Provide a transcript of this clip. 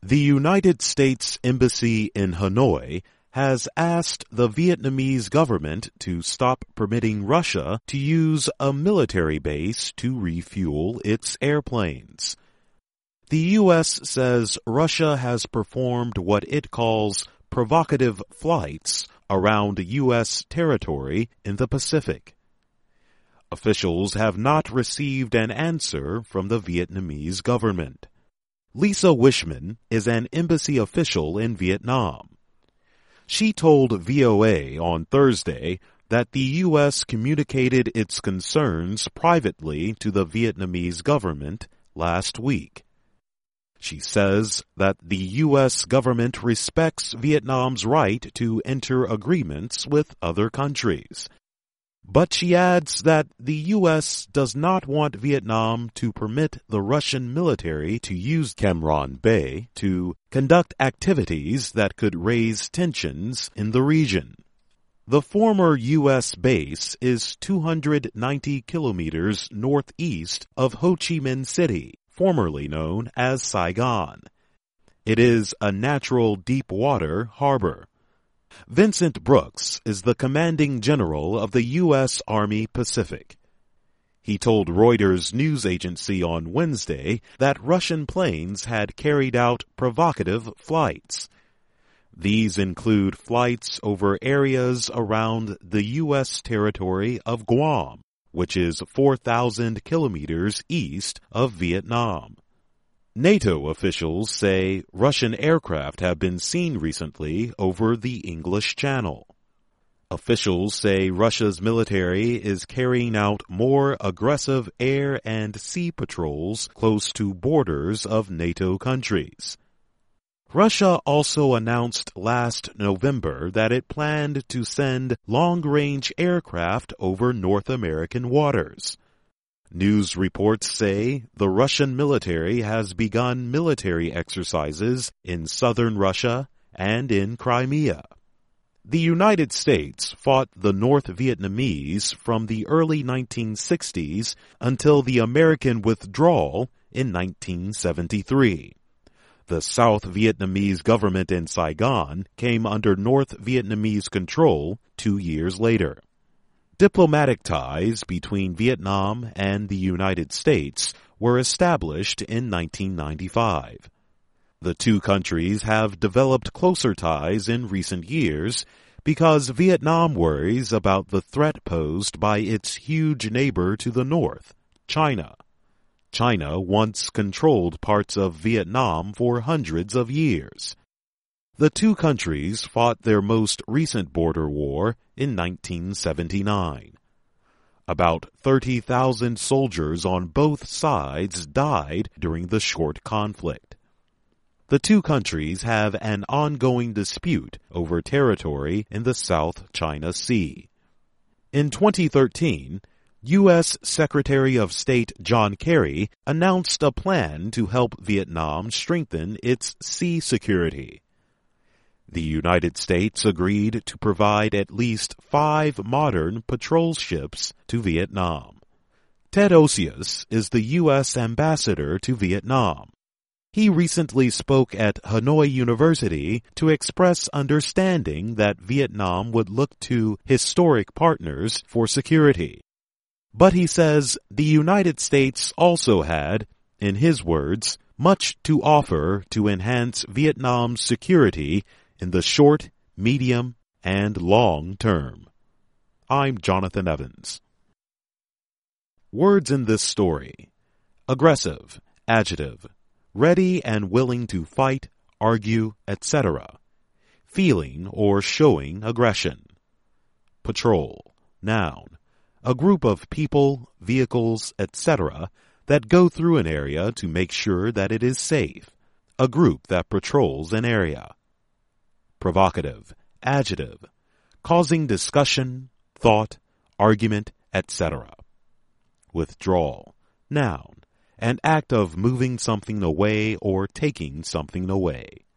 The United States Embassy in Hanoi has asked the Vietnamese government to stop permitting Russia to use a military base to refuel its airplanes. The U.S. says Russia has performed what it calls provocative flights around U.S. territory in the Pacific. Officials have not received an answer from the Vietnamese government. Lisa Wishman is an embassy official in Vietnam. She told VOA on Thursday that the U.S. communicated its concerns privately to the Vietnamese government last week. She says that the U.S. government respects Vietnam's right to enter agreements with other countries. But she adds that the U.S. does not want Vietnam to permit the Russian military to use Cam Ranh Bay to conduct activities that could raise tensions in the region. The former U.S. base is 290 kilometers northeast of Ho Chi Minh City, formerly known as Saigon. It is a natural deep-water harbor. Vincent Brooks is the commanding general of the U.S. Army Pacific. He told Reuters news agency on Wednesday that Russian planes had carried out provocative flights. These include flights over areas around the U.S. territory of Guam, which is 4,000 kilometers east of Vietnam. NATO officials say Russian aircraft have been seen recently over the English Channel. Officials say Russia's military is carrying out more aggressive air and sea patrols close to borders of NATO countries. Russia also announced last November that it planned to send long-range aircraft over North American waters. News reports say the Russian military has begun military exercises in southern Russia and in Crimea. The United States fought the North Vietnamese from the early 1960s until the American withdrawal in 1973. The South Vietnamese government in Saigon came under North Vietnamese control 2 years later. Diplomatic ties between Vietnam and the United States were established in 1995. The two countries have developed closer ties in recent years because Vietnam worries about the threat posed by its huge neighbor to the north, China. China once controlled parts of Vietnam for hundreds of years. The two countries fought their most recent border war in 1979. About 30,000 soldiers on both sides died during the short conflict. The two countries have an ongoing dispute over territory in the South China Sea. In 2013, U.S. Secretary of State John Kerry announced a plan to help Vietnam strengthen its sea security. The United States agreed to provide at least 5 modern patrol ships to Vietnam. Ted Osius is the U.S. ambassador to Vietnam. He recently spoke at Hanoi University to express understanding that Vietnam would look to historic partners for security. But he says the United States also had, in his words, much to offer to enhance Vietnam's security in the short, medium, and long term. I'm Jonathan Evans. Words in this story: aggressive, adjective, ready and willing to fight, argue, etc. Feeling or showing aggression. Patrol, noun, a group of people, vehicles, etc. that go through an area to make sure that it is safe. A group that patrols an area. Provocative, adjective, causing discussion, thought, argument, etc. Withdrawal, noun, an act of moving something away or taking something away.